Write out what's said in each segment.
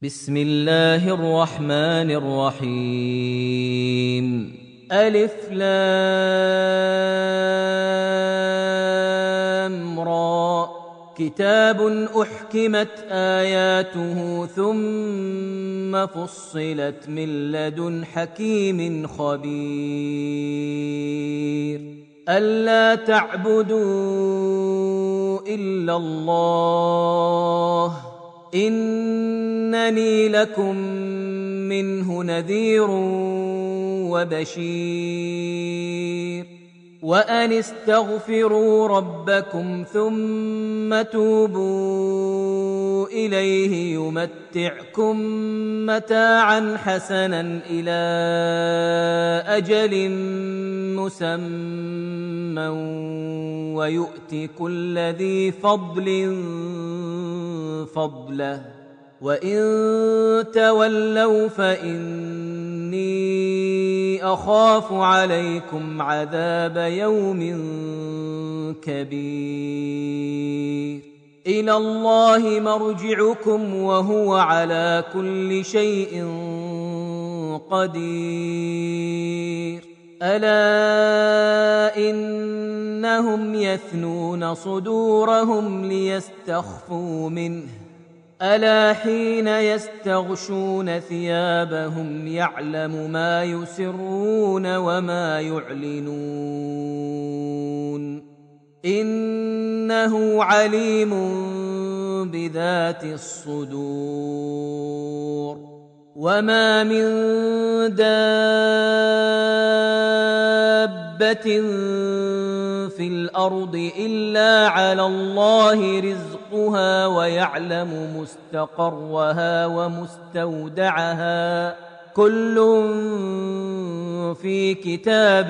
بسم الله الرحمن الرحيم. ألف لام را. كتاب أحكمت آياته ثم فصلت من لدن حكيم خبير. ألا تعبدوا إلا الله إنني لكم منه نذير وبشير. وأن استغفروا ربكم ثم توبوا إليه يمتعكم متاعا حسنا إلى أجل مسمى ويؤت كل ذي فضل فضله وإن تولوا فإني أخاف عليكم عذاب يوم كبير. إلى الله مرجعكم وهو على كل شيء قدير. ألا إنهم يثنون صدورهم ليستخفوا منه ألا حين يستغشون ثيابهم يعلم ما يسرون وما يعلنون إنه عليم بذات الصدور. وما من دابة في الأرض إلا على الله رزقها ويعلم مستقرها ومستودعها كل في كتاب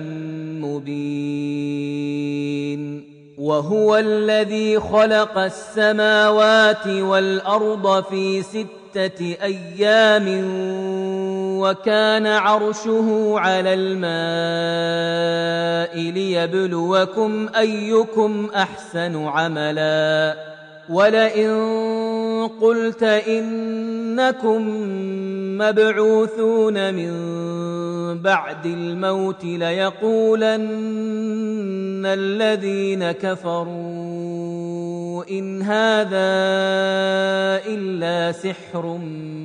مبين. وهو الذي خلق السماوات والأرض في 6 أيام وكان عرشه على الماء ليبلوكم أيكم أحسن عملا. ولئن قلت إنكم مبعوثون من بعد الموت ليقولن الذين كفروا إن هذا إلا سحر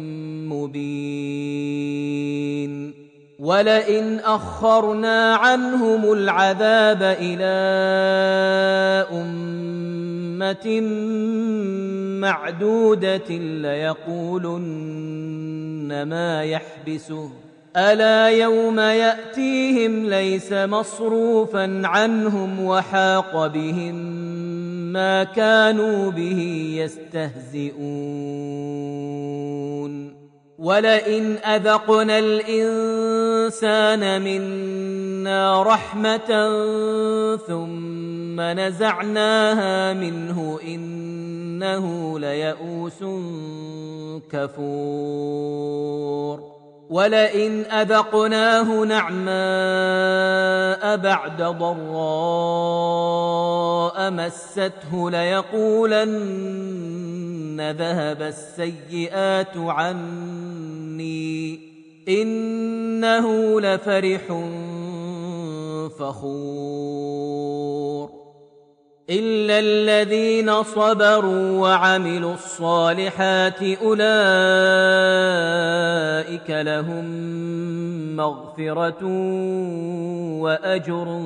مبين. ولئن أخرنا عنهم العذاب إلى أمة معدودة ليقولن ما يحبسه ألا يوم يأتيهم ليس مصروفا عنهم وحاق بهم ما كانوا به يستهزئون. ولئن أذقنا الإنسان منا رحمة ثم نزعناها منه إنه ليئوس كفور. ولئن أذقناه نعماء بعد ضراء مسته ليقولن ذهب السيئات عني إنه لفرح فخور. إلا الذين صبروا وعملوا الصالحات أولئك لهم مغفرة وأجر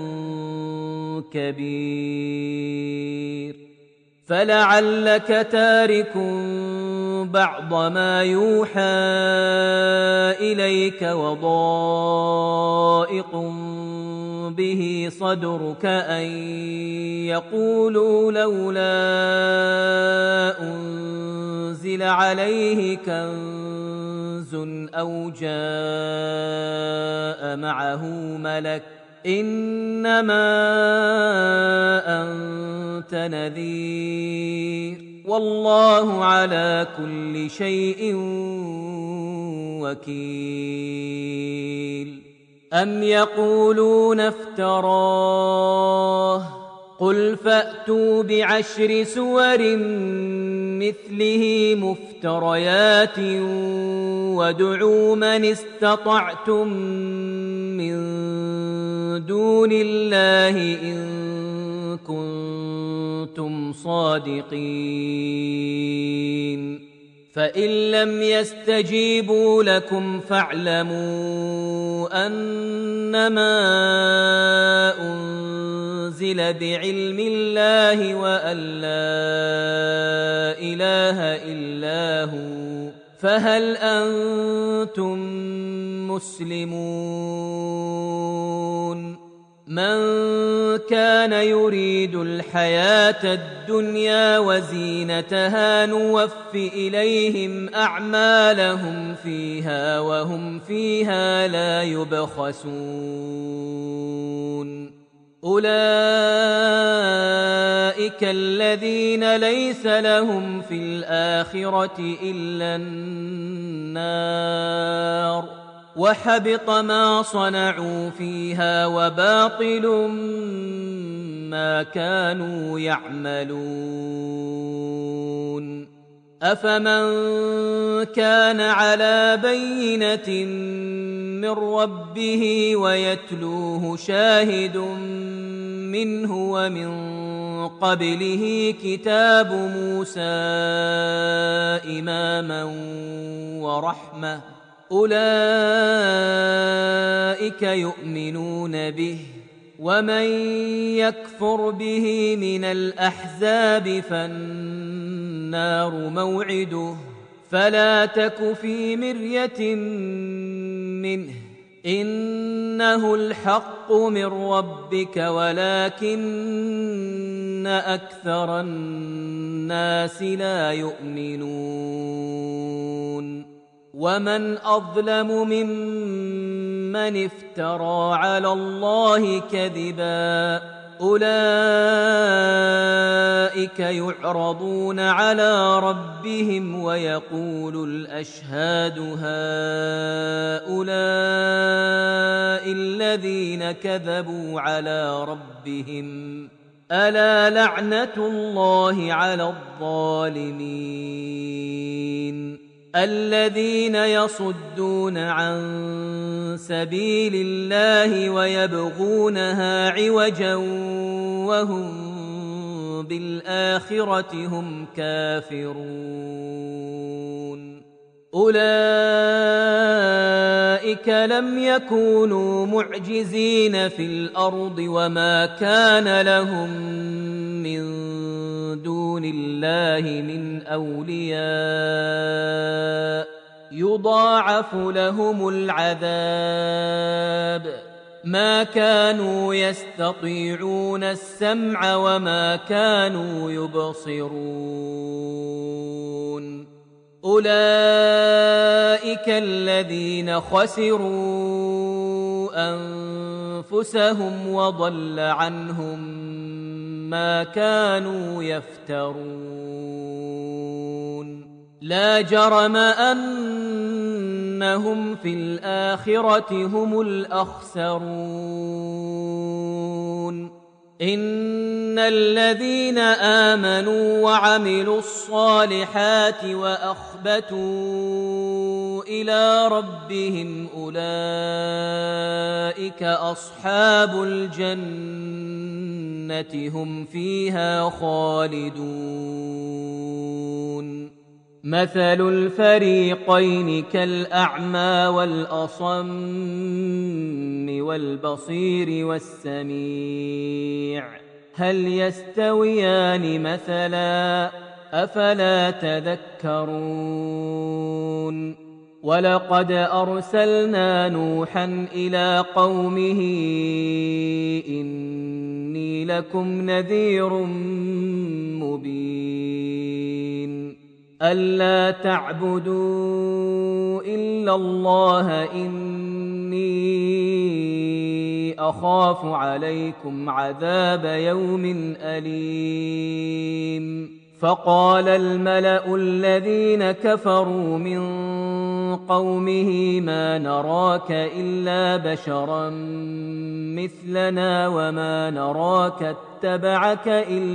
كبير. فلعلك تارك بعض ما يوحى إليك وضائق به صدرك أن يقولوا لولا أنزل عليه كنز أو جاء معه ملك إنما أنت نذير والله على كل شيء وكيل. أم يقولون افتراه قل فأتوا ب10 سور مثله مفتريات وادعوا من استطعتم من دون الله إن كنتم صادقين فإن لم يستجيبوا لكم فاعلموا أنما أنزل بعلم الله وأن لا إله إلا هو فهل أنتم مسلمون من كان يريد الحياة الدنيا وزينتها نوف إليهم أعمالهم فيها وهم فيها لا يبخسون أولئك الذين ليس لهم في الآخرة إلا النار وحبط ما صنعوا فيها وباطل ما كانوا يعملون أفمن كان على بينة من ربه ويتلوه شاهد منه ومن قبله كتاب موسى إماما ورحمة أولئك يؤمنون به ومن يكفر به من الأحزاب فالنار موعده فلا تك في مرية منه إنه الحق من ربك ولكن أكثر الناس لا يؤمنون ومن أظلم ممن افترى على الله كذبا أولئك يعرضون على ربهم ويقول الأشهاد هؤلاء الذين كذبوا على ربهم ألا لعنة الله على الظالمين الذين يصدون عن سبيل الله ويبغونها عوجا وهم بالآخرة هم كافرون أولئك لم يكونوا معجزين في الأرض وما كان لهم من دون الله من أولياء يضاعف لهم العذاب ما كانوا يستطيعون السمع وما كانوا يبصرون أولئك الذين خسروا أنفسهم وضل عنهم ما كانوا يفترون لا جرم أنهم في الآخرة هم الأخسرون إن الذين آمنوا وعملوا الصالحات وأخبتوا إلى ربهم أولئك أصحاب الجنة هم فيها خالدون مثل الفريقين كالأعمى والأصم والبصير والسميع هل يستويان مثلا أفلا تذكرون ولقد أرسلنا نوحا إلى قومه إني لكم نذير مبين ألا تعبدوا إلا الله إني أخاف عليكم عذاب يوم أليم فقال الملأ الذين كفروا من قومه ما نراك إلا بشرا مثلنا وما نراك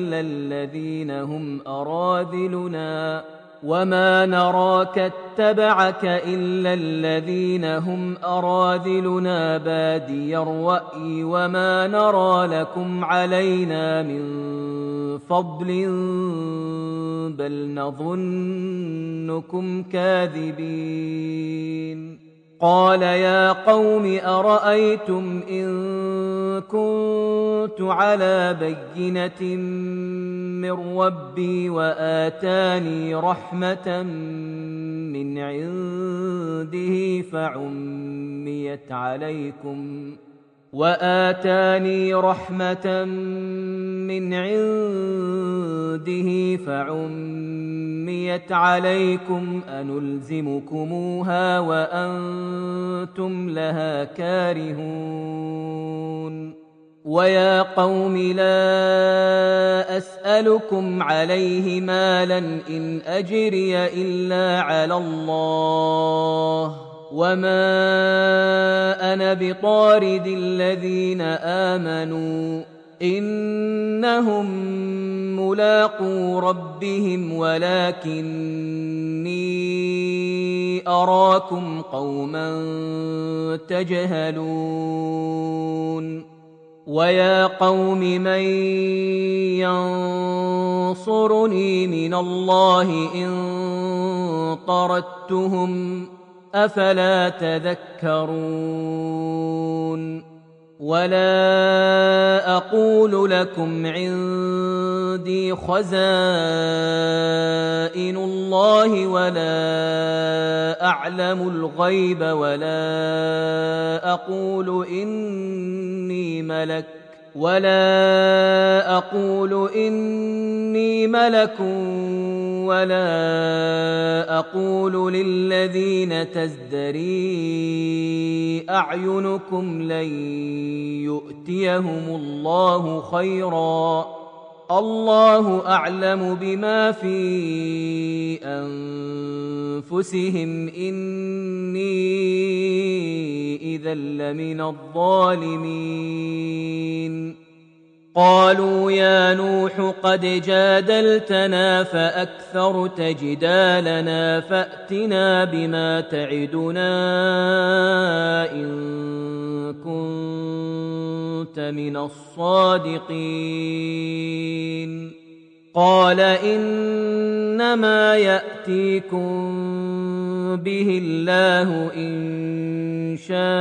اتبعك إلا الذين هم أراذلنا بادي الرأي وما نرى لكم علينا من فضل بل نظنكم كاذبين. قال يا قوم أرأيتم إن كنت على بينة من ربي وآتاني رحمة من عنده فعميت عليكم أنلزمكموها وأنتم لها كارهون. ويا قوم لا أسألكم عليه مالا إن أجري إلا على الله وما أنا بطارد الذين آمنوا إنهم ملاقو ربهم ولكني أراكم قوما تجهلون. ويا قوم من ينصرني من الله إن طردتهم أفلا تذكرون. ولا أقول لكم عندي خزائن الله ولا أعلم الغيب ولا أقول إني ملك ولا أقول للذين تزدري أعينكم لن يؤتيهم الله خيرا الله أعلم بما في أنفسهم إني إذا لمن الظالمين. قالوا يا نوح قد جادلتنا فأكثرت جدالنا فأتنا بما تعدنا إن كنت من الصادقين. قال إنما يأتيكم به الله إن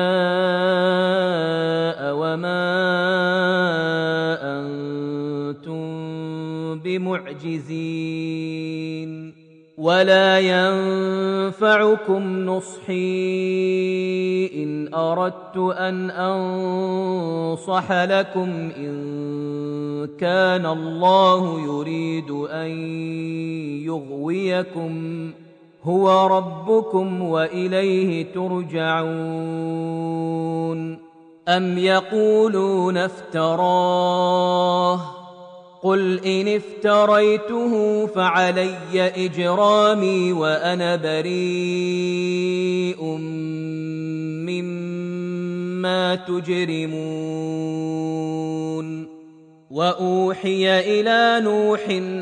شاء وما أنتم بمعجزين. ولا ينفعكم نصحي إن أردت أن أنصح لكم إن كان الله يريد أن يغويكم هو ربكم وإليه ترجعون. أم يقولون افتراه قل إن افتريته فعلي إجرامي وأنا بريء مما تجرمون. وأوحي إلى نوح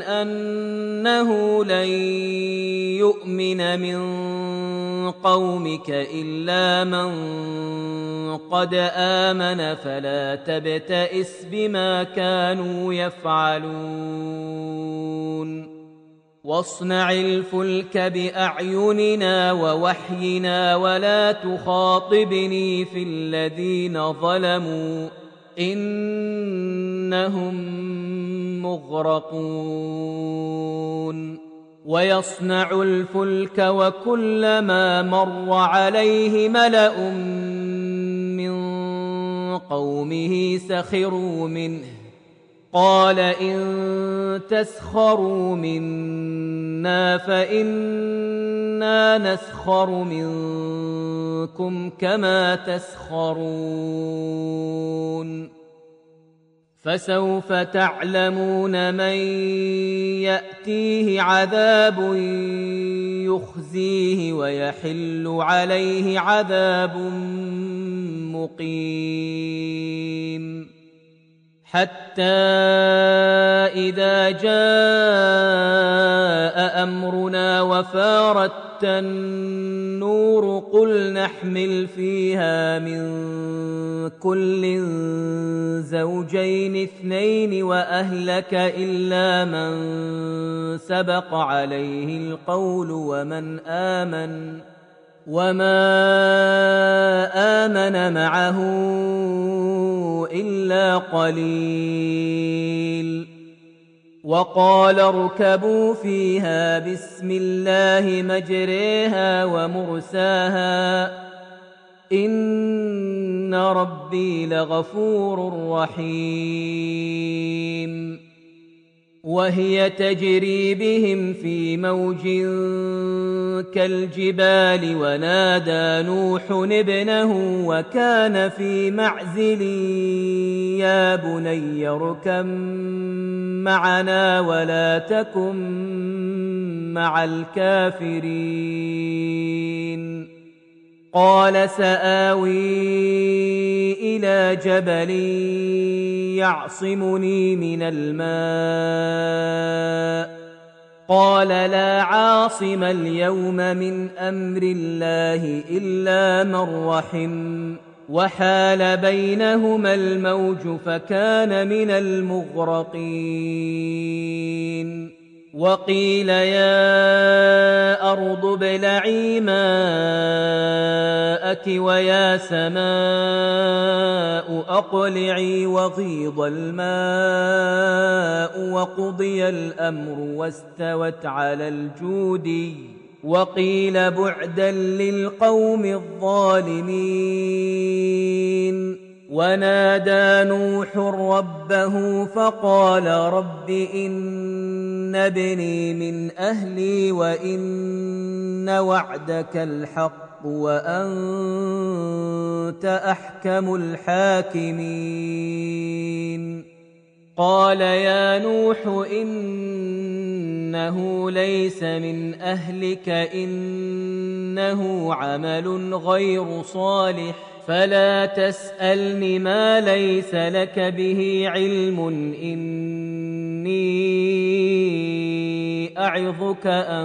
أنه لن يؤمن من قومك إلا من قد آمن فلا تبتئس بما كانوا يفعلون. واصنع الفلك بأعيننا ووحينا ولا تخاطبني في الذين ظلموا إنهم مغرقون. ويصنع الفلك وكلما مر عليه ملأ من قومه سخروا منه قال إن تسخروا منا فإنا نسخر منكم كما تسخرون. فسوف تعلمون من يأتيه عذاب يخزيه ويحل عليه عذاب مقيم حتى إذا جاء أمرنا وفارت النور قل نحمل فيها من كل زوجين اثنين وأهلك إلا من سبق عليه القول وما آمن معه إلا قليل وقال اركبوا فيها بسم الله مجريها ومرساها إن ربي لغفور رحيم وهي تجري بهم في موج كالجبال ونادى نوح ابنه وكان في معزل يا بني اركب معنا ولا تكن مع الكافرين قال سآوي إلى جبل يعصمني من الماء قال لا عاصم اليوم من أمر الله إلا من رحم وحال بينهما الموج فكان من المغرقين وقيل يا أرض ابلعي ماءك ويا سماء أقلعي وغيض الماء وقضي الأمر واستوت على الجودي وقيل بعدا للقوم الظالمين ونادى نوح ربه فقال رب إن ابني من أهلي وإن وعدك الحق وأنت أحكم الحاكمين قال يا نوح إنه ليس من أهلك إنه عمل غير صالح فلا تسألني ما ليس لك به علم إني أعظك أن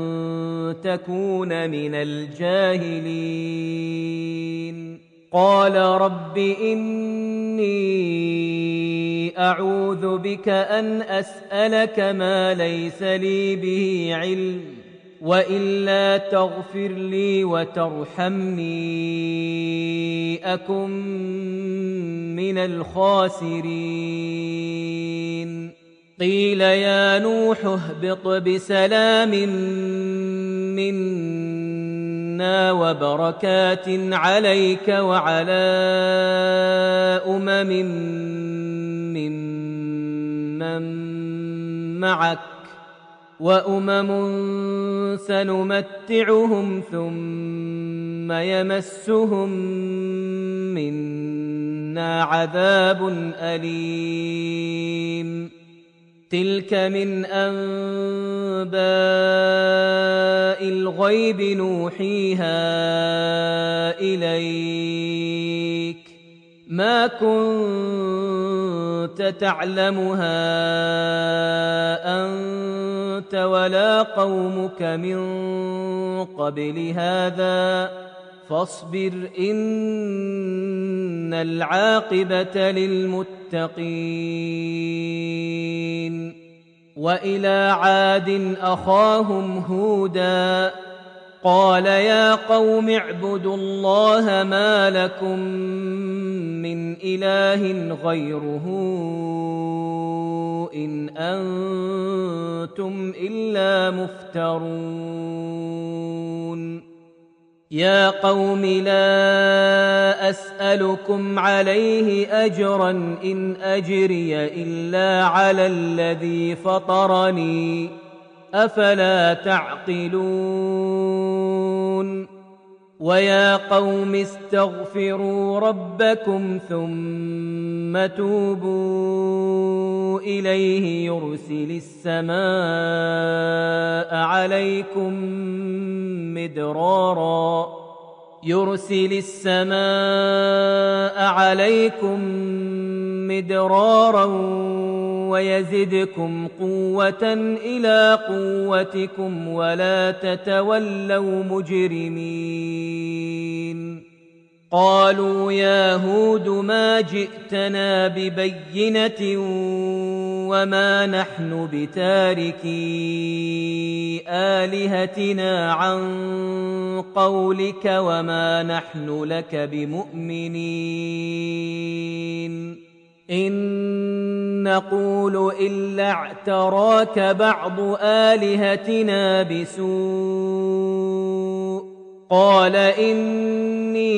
تكون من الجاهلين قال رب إني أعوذ بك أن أسألك ما ليس لي به علم وإلا تغفر لي وترحمني أكن من الخاسرين قيل يا نوح اهبط بسلام منا وبركات عليك وعلى ممن معك وأمم سنمتعهم ثم يمسهم منا عذاب أليم تلك من أنباء الغيب نوحيها إليك ما كنت تعلمها أنت ولا قومك من قبل هذا فاصبر إن العاقبة للمتقين وإلى عاد أخاهم هودا قال يا قوم اعبدوا الله ما لكم من إله غيره إن أنتم إلا مفترون يا قوم لا أسألكم عليه أجرا إن أجري إلا على الذي فطرني أفلا تعقلون ويا قوم استغفروا ربكم ثم توبوا إليه يرسل السماء عليكم مدرارا ويزدكم قوة إلى قوتكم ولا تتولوا مجرمين. قالوا يا هود ما جئتنا ببينة وما نحن بتاركي آلهتنا عن قولك وما نحن لك بمؤمنين إن نقول إلا اعتراك بعض آلهتنا بسوء قال إني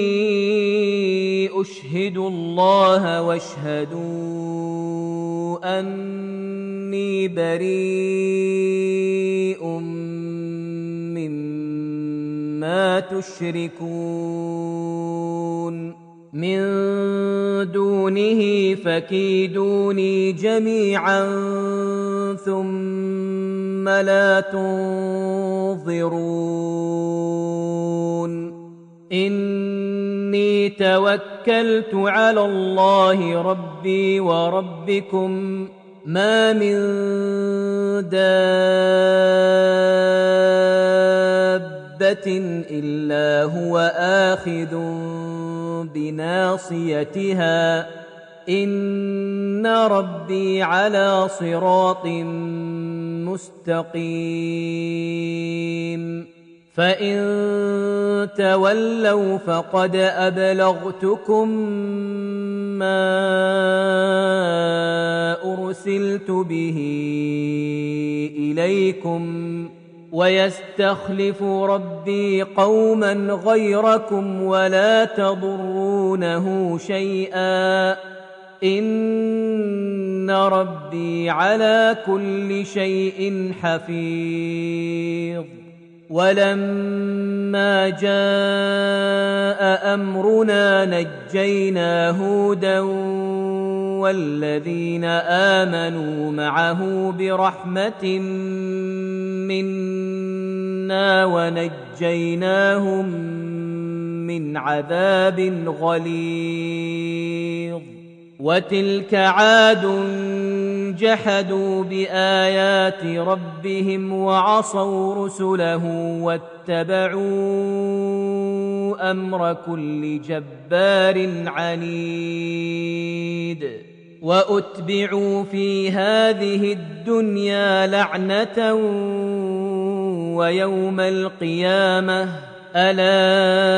أشهد الله واشهدوا أني بريء مما تشركون من دونه فكيدوني جميعا ثم لا تنظرون. إني توكلت على الله ربي وربكم ما من دابة إلا هو آخذ بناصيتها إن ربي على صراط مستقيم. فإن تولوا فقد أبلغتكم ما أرسلت به إليكم ويستخلف ربي قوما غيركم ولا تضرونه شيئا إن ربي على كل شيء حفيظ. ولما جاء أمرنا نجينا هودا والذين آمنوا معه برحمة منا ونجيناهم من عذاب غليظ. وتلك عاد جحدوا بآيات ربهم وعصوا رسله واتبعوا أمر كل جبار عنيد. وأتبعوا في هذه الدنيا لعنة ويوم القيامة ألا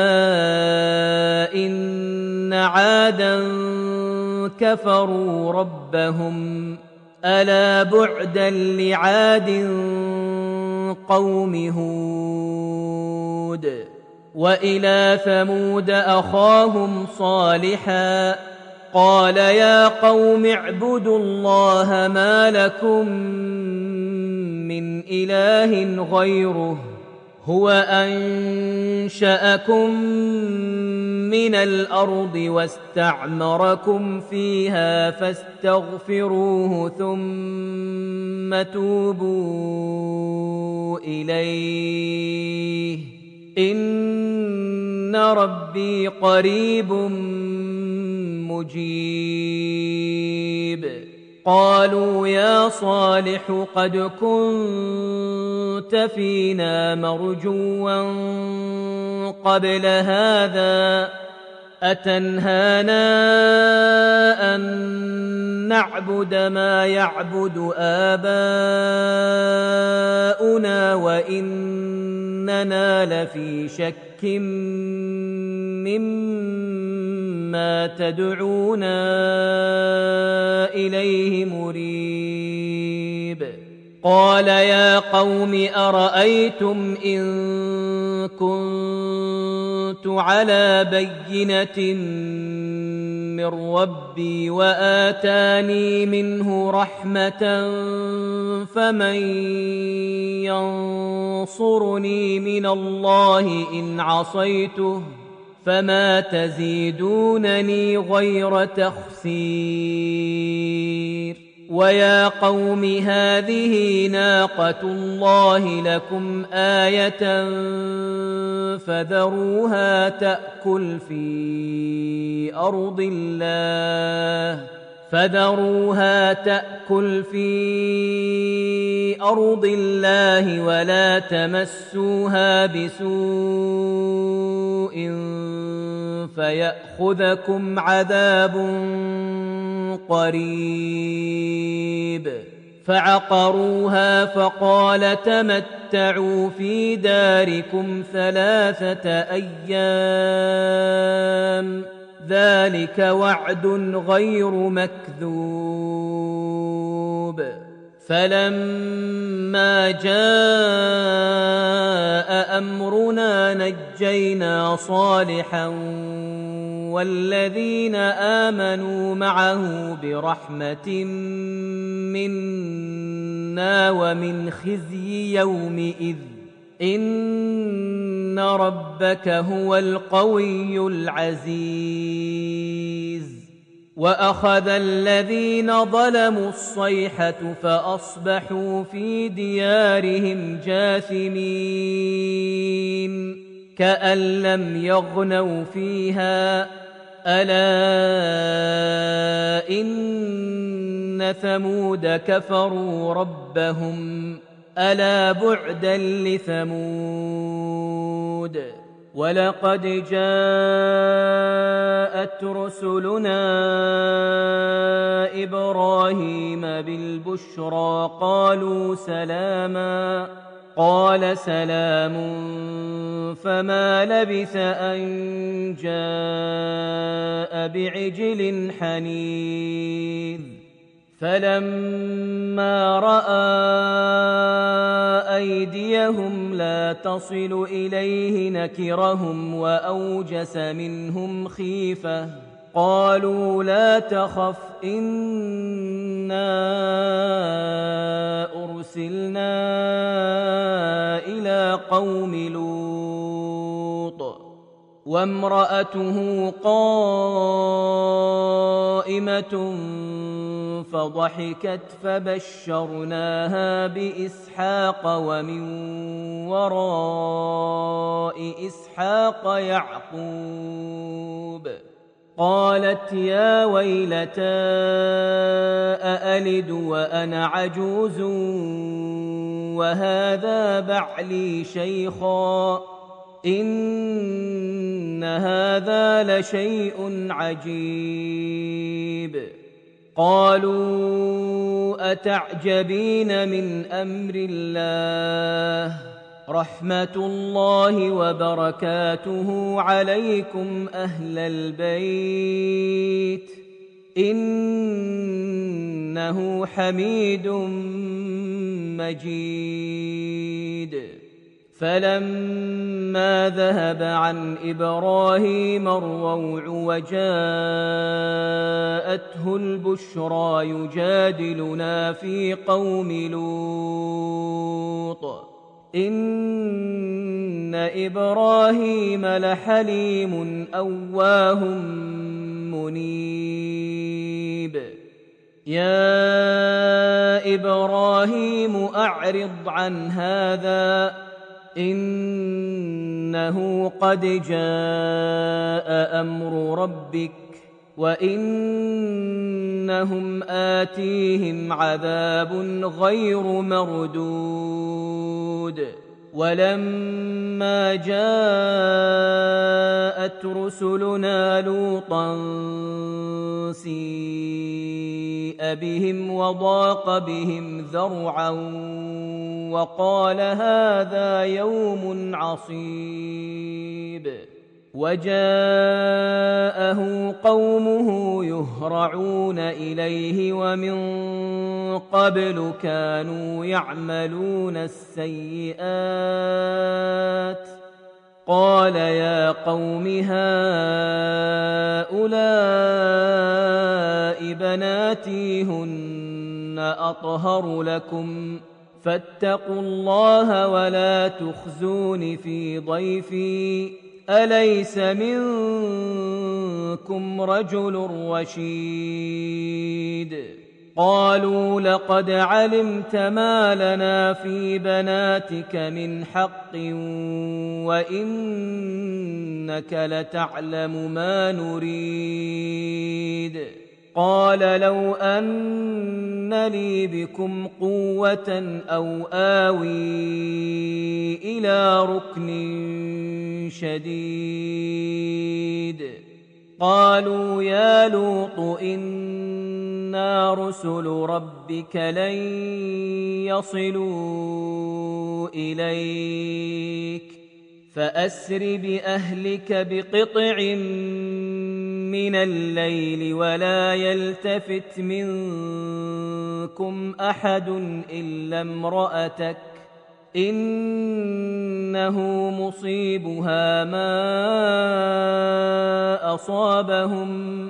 إن عادا كفروا ربهم ألا بعدا لعاد قوم هود. وإلى ثمود أخاهم صالحا قال يا قوم اعبدوا الله ما لكم من إله غيره هو أنشأكم من الأرض واستعمركم فيها فاستغفروه ثم توبوا إليه إن ربي قريب مجيب. قالوا يا صالح قد كنت فينا مرجوا قبل هذا أتنهانا أن نعبد ما يعبد آباؤنا وإننا لفي شك مما تدعونا إليه مريب. قال يا قوم أرأيتم إن كنت على بينة من ربي وآتاني منه رحمة فمن ينصرني من الله إن عصيته فما تزيدونني غير تخسير ويا قوم هذه ناقة الله لكم آية فذروها تأكل في أرض الله ولا تمسوها بسوء فيأخذكم عذاب قريب فعقروها فقال تمتعوا في داركم 3 أيام ذلك وعد غير مكذوب فلما جاء أمرنا نجينا صالحا والذين آمنوا معه برحمة منا ومن خزي يومئذ إن ربك هو القوي العزيز وأخذ الذين ظلموا الصيحة فأصبحوا في ديارهم جاثمين كأن لم يغنوا فيها ألا إن ثمود كفروا ربهم ألا بعدا لثمود ولقد جاءت رسلنا إبراهيم بالبشرى قالوا سلاما قال سلام فما لبث أن جاء بعجل حنيذ فلما رأى أيديهم لا تصل إليه نكرهم وأوجس منهم خيفة قالوا لا تخف إنا أرسلنا إلى قوم لوط وامرأته قائمة فضحكت فبشرناها بإسحاق ومن وراء إسحاق يعقوب قالت يا ويلتى أألد وأنا عجوز وهذا بعلي شيخا إن هذا لشيء عجيب قالوا أتعجبين من أمر الله رحمة الله وبركاته عليكم أهل البيت إنه حميد مجيد فلما ذهب عن إبراهيم الروع وجاءته البشرى يجادلنا في قوم لوط إن إبراهيم لحليم أواه منيب يا إبراهيم أعرض عن هذا إنه قد جاء أمر ربك وإنهم آتيهم عذاب غير مردود ولما جاءت رسلنا لوطا سيء بهم وضاق بهم ذرعا وقال هذا يوم عصيب وجاءه قومه يهرعون إليه ومن قبل كانوا يعملون السيئات قال يا قوم هؤلاء بناتي هن أطهر لكم فاتقوا الله ولا تخزون في ضيفي أليس منكم رجل رشيد قالوا لقد علمت ما لنا في بناتك من حق وإنك لتعلم ما نريد قال لو أن لي بكم قوة أو آوي إلى ركن شديد قالوا يا لوط إنا رسل ربك لن يصلوا إليك فأسر بأهلك بقطع من الليل ولا يلتفت منكم أحد إلا امرأتك إنه مصيبها ما أصابهم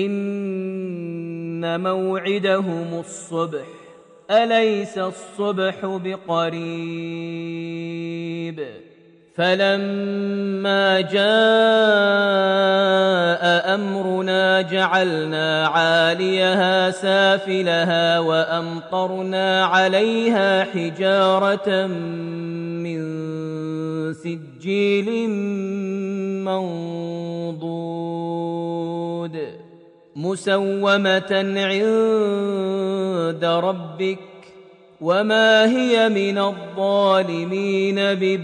إن موعدهم الصبح أليس الصبح بقريب فلما جاء أمرنا جعلنا عاليها سافلها وأمطرنا عليها حجارة من سجيل منضود مسومة عند ربك وما هي من الظالمين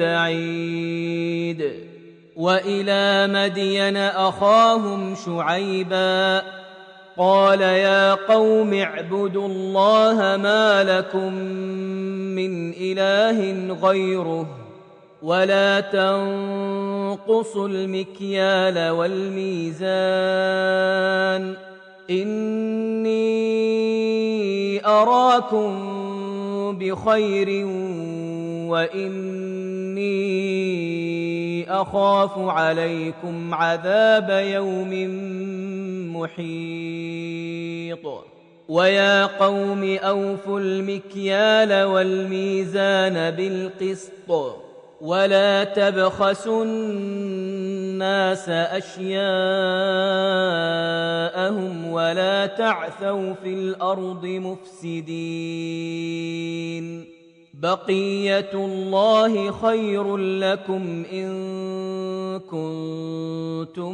ببعيد وإلى مدين أخاهم شعيبا قال يا قوم اعبدوا الله ما لكم من إله غيره ولا تنقصوا المكيال والميزان إني أراكم بخير وإني أخاف عليكم عذاب يوم محيط ويا قوم أوفوا المكيال والميزان بالقسط ولا تبخسوا الناس أشياءهم ولا تعثوا في الأرض مفسدين بقية الله خير لكم إن كنتم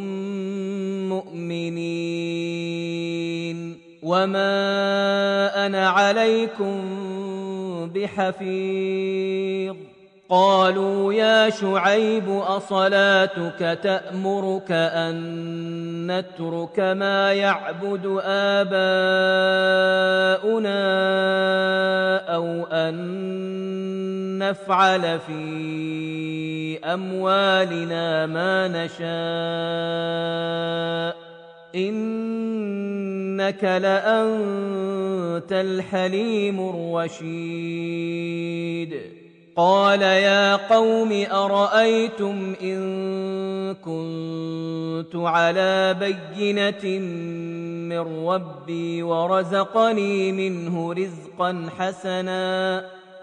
مؤمنين وما أنا عليكم بحفيظ قالوا يا شعيب أصلاتك تأمرك أن نترك ما يعبد آباؤنا أو أن نفعل في أموالنا ما نشاء إنك لأنت الحليم الرشيد قال يا قوم أرأيتم إن كنت على بينة من ربي ورزقني منه رزقا حسنا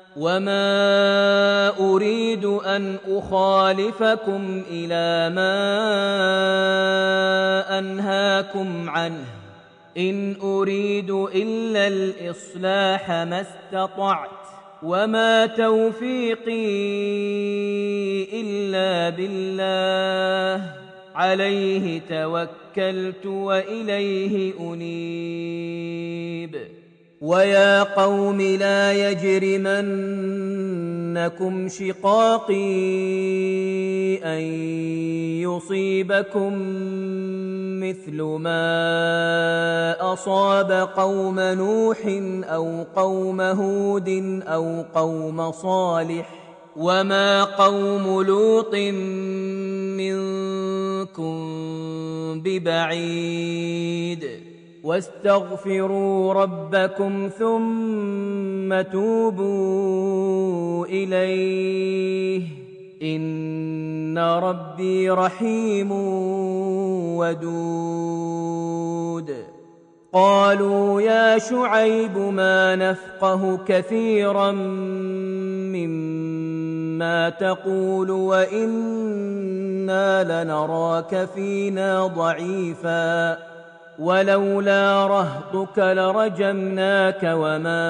وما أريد أن أخالفكم إلى ما أنهاكم عنه إن أريد إلا الإصلاح ما استطعت وما توفيقي إلا بالله عليه توكلت وإليه أنيب ويا قوم لا يجرمنكم شقاقي أن يصيبكم مثل ما أصاب قوم نوح أو قوم هود أو قوم صالح وما قوم لوط منكم ببعيد واستغفروا ربكم ثم توبوا إليه إن ربي رحيم ودود. قالوا يا شعيب ما نفقه كثيرا مما تقول وإنا لنراك فينا ضعيفا ولولا رهطك لرجمناك وما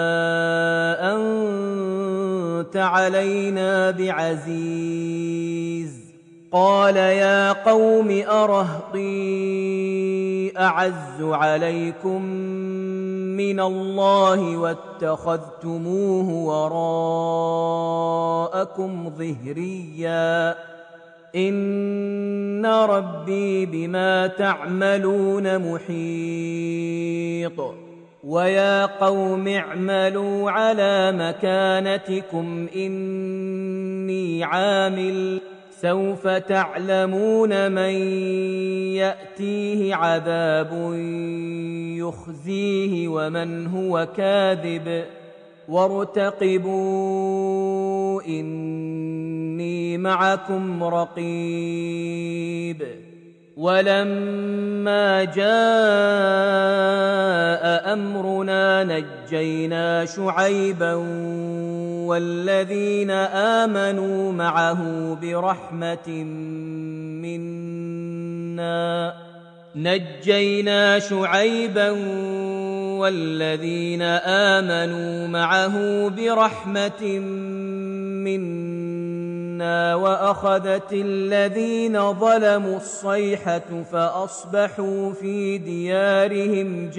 أنت علينا بعزيز. قال يا قوم أرهطي أعز عليكم من الله واتخذتموه وراءكم ظهريا إن ربي بما تعملون محيط. ويا قوم اعملوا على مكانتكم إني عامل سوف تعلمون من يأتيه عذاب يخزيه ومن هو كاذب وارتقبوا إني معكم رقيب. ولما جاء أمرنا نجينا شعيبا والذين آمنوا معه برحمة منا وأخذت الذين ظلموا الصيحة فأصبحوا في ديارهم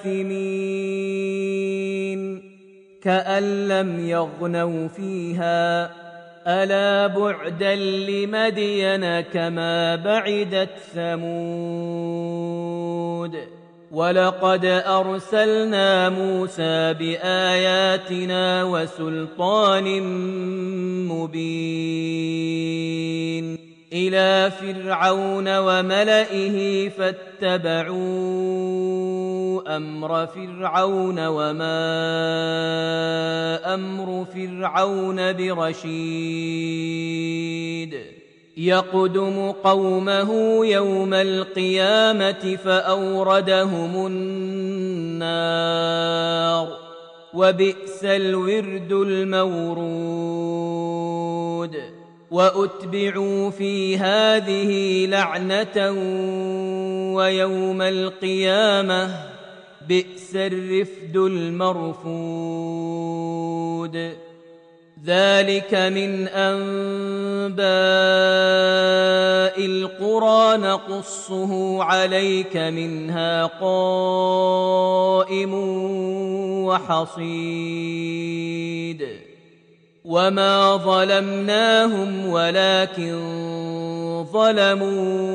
جاثمين كأن لم يغنوا فيها ألا بعدا لمدين كما بعدت ثمود. ولقد أرسلنا موسى بآياتنا وسلطان مبين إلى فرعون وملئه فاتبعوا أمر فرعون وما أمر فرعون برشيد. يقدم قومه يوم القيامة فأوردهم النار وبئس الورد المورود. وأتبعوا في هذه لعنة ويوم القيامة بئس الرفد المرفود. ذلك من أنباء القرى نقصه عليك منها قائم وحصيد. وما ظلمناهم ولكن ظلموا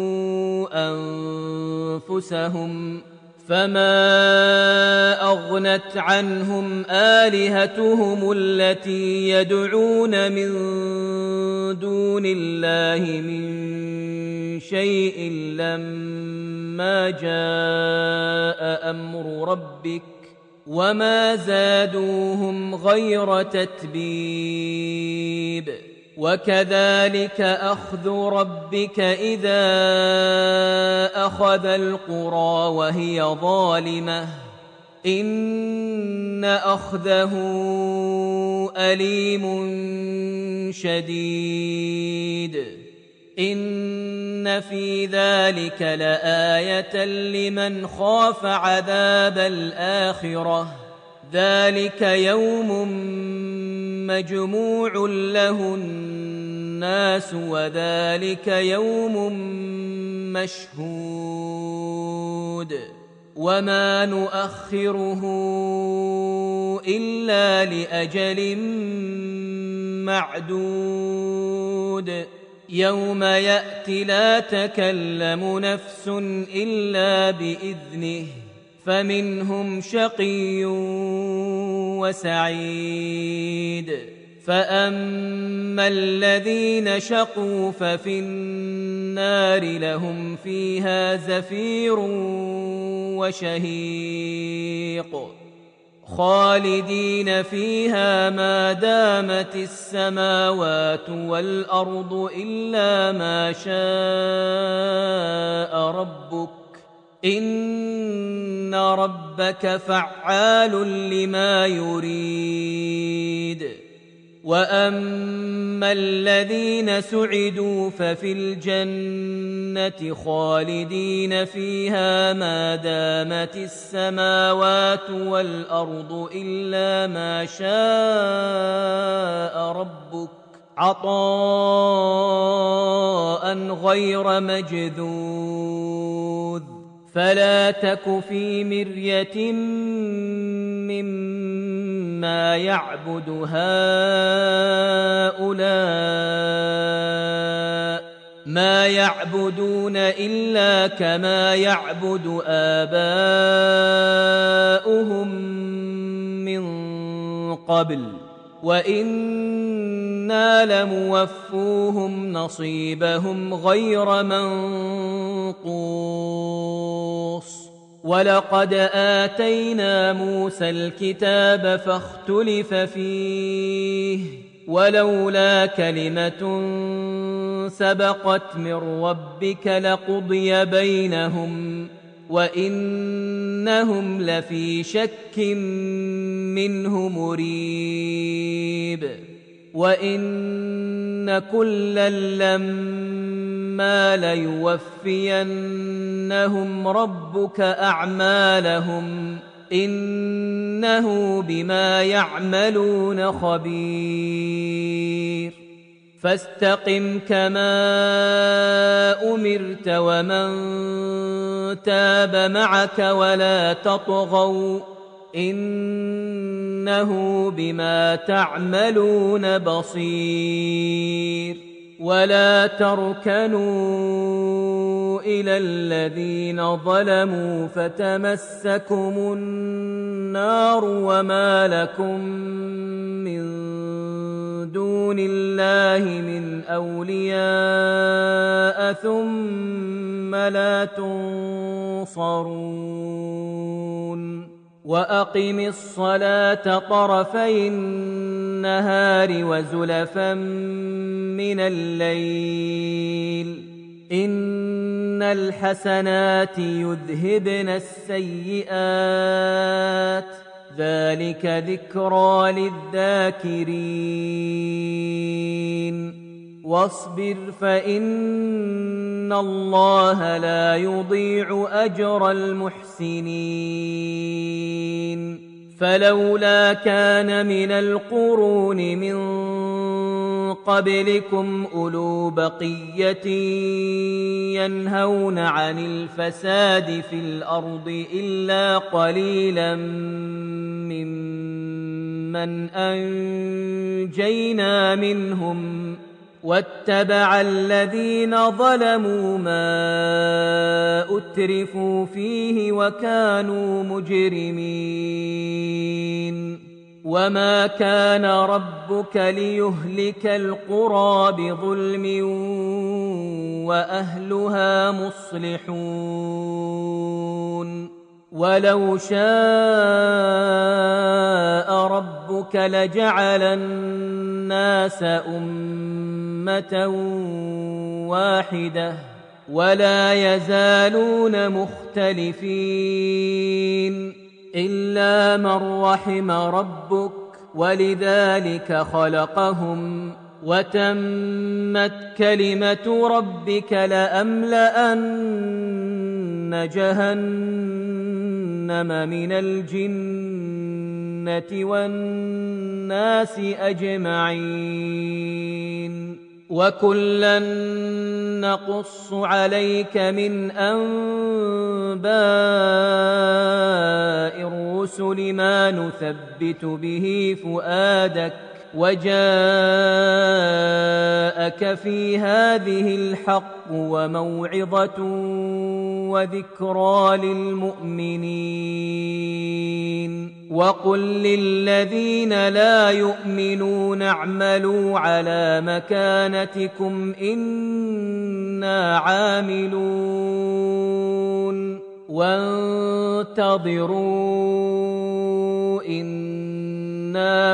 أنفسهم فما أغنت عنهم آلهتهم التي يدعون من دون الله من شيء لما جاء أمر ربك وما زادوهم غير تتبيب. وكذلك أخذ ربك إذا أخذ القرى وهي ظالمة إن أخذه أليم شديد. إن في ذلك لآية لمن خاف عذاب الآخرة ذلك يوم مجموع له الناس وذلك يوم مشهود. وما نؤخره إلا لأجل معدود يوم يأتي لا تكلم نفس إلا بإذنه فمنهم شقي وسعيد. فأما الذين شقوا ففي النار لهم فيها زفير وشهيق خالدين فيها ما دامت السماوات والأرض إلا ما شاء ربك إن ربك فعال لما يريد وأما الذين سعدوا ففي الجنة خالدين فيها ما دامت السماوات والأرض إلا ما شاء ربك عطاء غير مجذوذ فلا تك في مرية مما يعبد هؤلاء ما يعبدون إلا كما يعبد آباؤهم من قبل وإنا لموفوهم نصيبهم غير منقوص ولقد آتينا موسى الكتاب فاختلف فيه ولولا كلمة سبقت من ربك لقضي بينهم وإنهم لفي شك منه مريب وإن كلا لما ليوفينهم ربك أعمالهم إنه بما يعملون خبير فاستقم كما أمرت ومن تاب معك ولا تطغوا إنه بما تعملون بصير ولا تركنوا إلى الذين ظلموا فتمسكم النار وما لكم من دون الله من أولياء ثم لا تنصرون وأقم الصلاة طرفي النهار وزلفا من الليل إن الحسنات يذهبن السيئات ذلك ذكرى للذاكرين واصبر فإن الله لا يضيع أجر المحسنين فلولا كان من القرون من قبلكم أولو بقية ينهون عن الفساد في الأرض إلا قليلا ممن أنجينا منهم واتبع الذين ظلموا ما أترفوا فيه وكانوا مجرمين وما كان ربك ليهلك القرى بظلم وأهلها مصلحون ولو شاء ربك لجعل الناس أمة واحدة ولا يزالون مختلفين إلا من رحم ربك ولذلك خلقهم وتمت كلمة ربك لأملأن جهنم من الجنة والناس أجمعين وكلا نقص عليك من أنباء الرسل ما نثبت به فؤادك وجاءك في هذه الحق وموعظة وذكرى للمؤمنين وقل للذين لا يؤمنون اعملوا على مكانتكم إنا عاملون وانتظروا إن إنا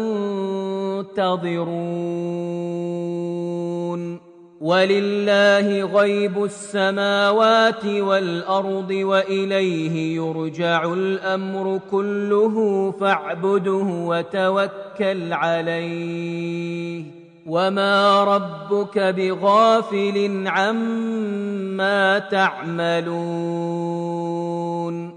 منتظرون ولله غيب السماوات والأرض وإليه يرجع الأمر كله فاعبده وتوكل عليه وما ربك بغافل عما تعملون